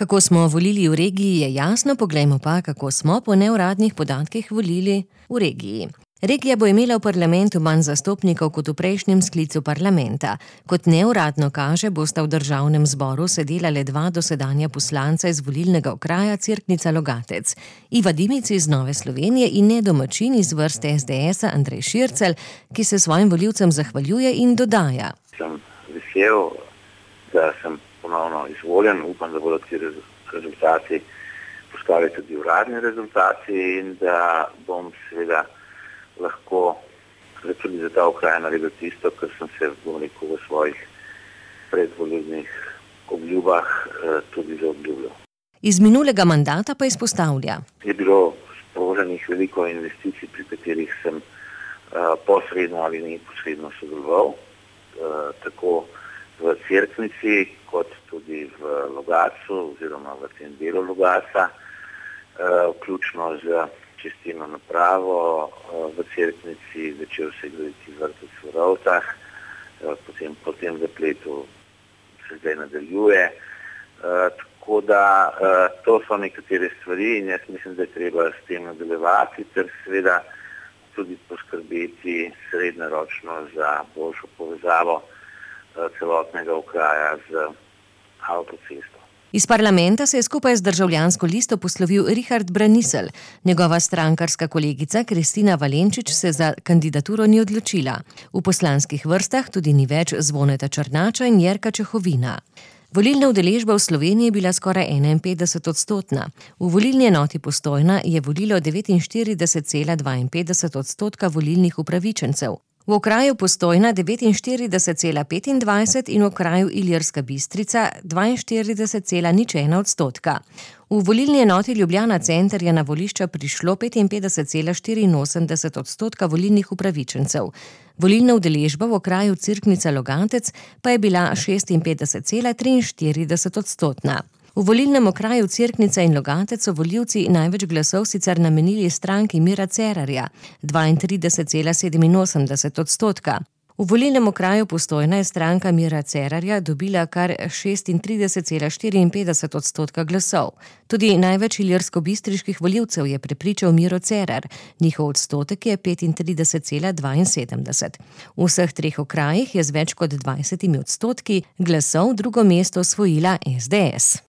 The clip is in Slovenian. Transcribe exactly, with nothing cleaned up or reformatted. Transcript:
Kako smo volili v regiji, je jasno, poglejmo pa, kako smo po neuradnih podatkih volili v regiji. Regija bo imela v parlamentu manj zastopnikov kot v prejšnjem sklicu parlamenta. Kot neuradno kaže, bosta v državnem zboru sedela le dva dosedanja poslanca iz volilnega okraja Cerknica-Logatec. Iva Dimic iz Nove Slovenije in nedomačin iz vrste es de esa Andrej Šircelj, ki se svojim volivcem zahvaljuje in dodaja. Sem vesel, da sem ponovno izvoljen, upam, da bodo ti rezultati postali tudi uradni rezultati in da bom seveda lahko tudi za ta okraj naredil tisto, kar sem se v svojih predvolilnih obljubah tudi zaobljubljal. Iz minulega mandata pa izpostavlja. Je bilo sproženih veliko investicij, pri katerih sem uh, posredno ali neposredno sodeloval, uh, tako v Cerknici kot tudi v Logatcu oziroma v tem delu Logatca, uh, vključno z čistilno napravo v Cerknici, začel se graditi vrtec v Rovtah, potem po tem zapletu se zdaj nadaljuje. Tako da to so nekatere stvari in jaz mislim, da je treba s tem nadaljevati ter seveda tudi poskrbeti srednjeročno za boljšo povezavo celotnega okraja z avtocesto. Iz parlamenta se je skupaj z Državljansko listo poslovil Richard Braniselj. Njegova strankarska kolegica Kristina Valenčič se za kandidaturo ni odločila. V poslanskih vrstah tudi ni več Zvoneta Črnača in Jerka Čehovina. Volilna udeležba v Sloveniji je bila skoraj enainpetdeset odstotna. V volilni enoti Postojna je volilo devetinštirideset cela dvainpetdeset odstotka volilnih upravičencev. V okraju Postojna devetinštirideset cela petindvajset in v okraju Ilirska Bistrica dvainštirideset cela nič ena odstotka. V volilni enoti Ljubljana center je na volišča prišlo petinpetdeset cela štiriinosemdeset odstotka volilnih upravičencev. Volilna udeležba v okraju Cerknica-Logatec pa je bila šestinpetdeset cela triinštirideset odstotna. V volilnem okraju Cerknica in Logatec so volivci največ glasov sicer namenili stranki Mira Cerarja, dvaintrideset cela sedeminosemdeset odstotka. V volilnem okraju Postojna je stranka Mira Cerarja dobila kar šestintrideset cela štiriinpetdeset odstotka glasov. Tudi največ ilirsko-bistriških volivcev je prepričal Miro Cerar, njihov odstotek je petintrideset cela dvainsedemdeset. V vseh treh okrajih je z več kot dvajsetimi odstotki glasov drugo mesto osvojila es de es.